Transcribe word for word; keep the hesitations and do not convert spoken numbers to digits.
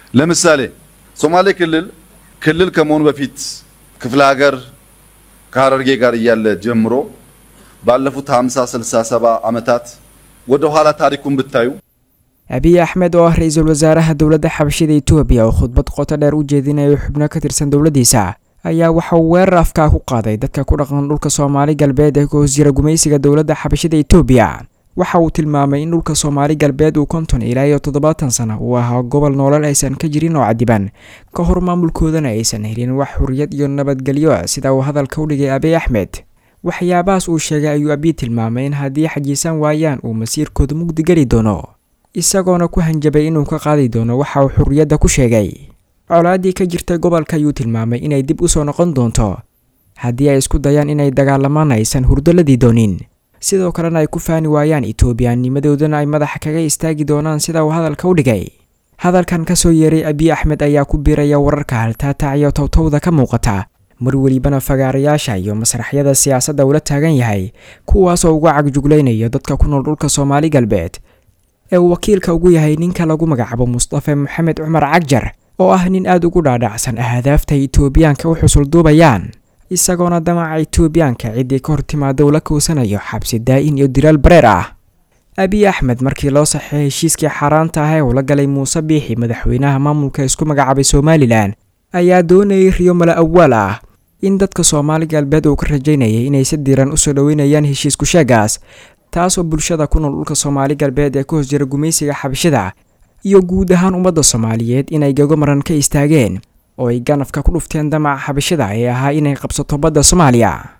ለምሳሌ ሶማሌ ክልል ክልል ከመሆኑ በፊት ክፍለ ሀገር ከሐረርጌ ጋር እያለ ጀምሮ ባለፉት ሃምሳ ስልሳ ሰባ ዓመታት ወደ ኋላ ታሪኩን ብታዩ أبي أحمد oo ra'iisul wasaaraha dawladda xabashida Itoobiya oo khudbad qoto dheer u jeedinayay xubno ka tirsan dawladdiisa ayaa waxa uu weerar afka ku qaaday dadka ku dhaqan dhulka Soomaali galbeed ee ku jira gumaysiga dawladda xabashida Itoobiya waxa uu tilmaamay in dhulka Soomaali galbeed uu konton ilaa iyo toddobaatan sano uu ahaa gobol nolol aysan ka jirin oo cadiban ka hor maamulkoodana aysan helin wax xurriyad iyo nabadgelyo sida uu hadalka u dhigay Abiy Ahmed waxyaabahaas uu sheegay ayuu Abiy tilmaamay in haddii xajiisan waayaan uu masiirkooda mugdi gali doono isagoona ku hanjabay inuu ka qaadi doono waxa uu xurriyadda ku sheegay colaadii ka jirtay gobolka ayuu tilmaamay inay dib u soo noqon doonto haddii ay isku dayaan inay dagaalamaan aysan hurdaladii doonin sidoo kalena ay ku faani waayaan Itoobiyaanimadoodana ay madaxa kaga istaagi doonaan sida uu hadalka u dhigay hadalkan ka soo yeeray Abiy Ahmed ayaa ku biiraya wararka haltaata iyo towtowda ka muuqata mar walibana fagaarayaasha iyo masraxyada siyaasadda uu la taagan yahay kuwaas oo uga cagjugleynaya dadka ku nool dhulka Soomaali galbeed ee wakiilka ugu yahay ninka lagu magacaabo Mustafa Maxamed Umar Cagjar oo ah nin aad ugu dhaadhacsan ahdaafta Itoobiyaanka u xusul duubayaan isagoona damaca Itoobiyaanka cidii ka hortimaada ula koosanayo xabsi daa'in iyo dilaal bareer ah Abiy Ahmed markii loo saxeeyay heshiiskii xaraanta ah ee uu la galay Muuse Biixi madaxweynaha maamulka isku magacaabay Somaliland ayaa doonayay riyo mala awwal ah in dadka Soomaali galbeed uu ka rajaynayay inay si diiran u soo dhaweynayaan heshiisku sheegaas taasoo bulshada ku nool dhulka Soomaali galbeed ee ku hoos jira gumaysiga xabashida iyo guud ahaan ummadda Soomaaliyeed inay gago maran ka istaageen oo ay ganafka ku dhufteen damaca xabashida ee ahaa inay qabsato badda Soomaaliya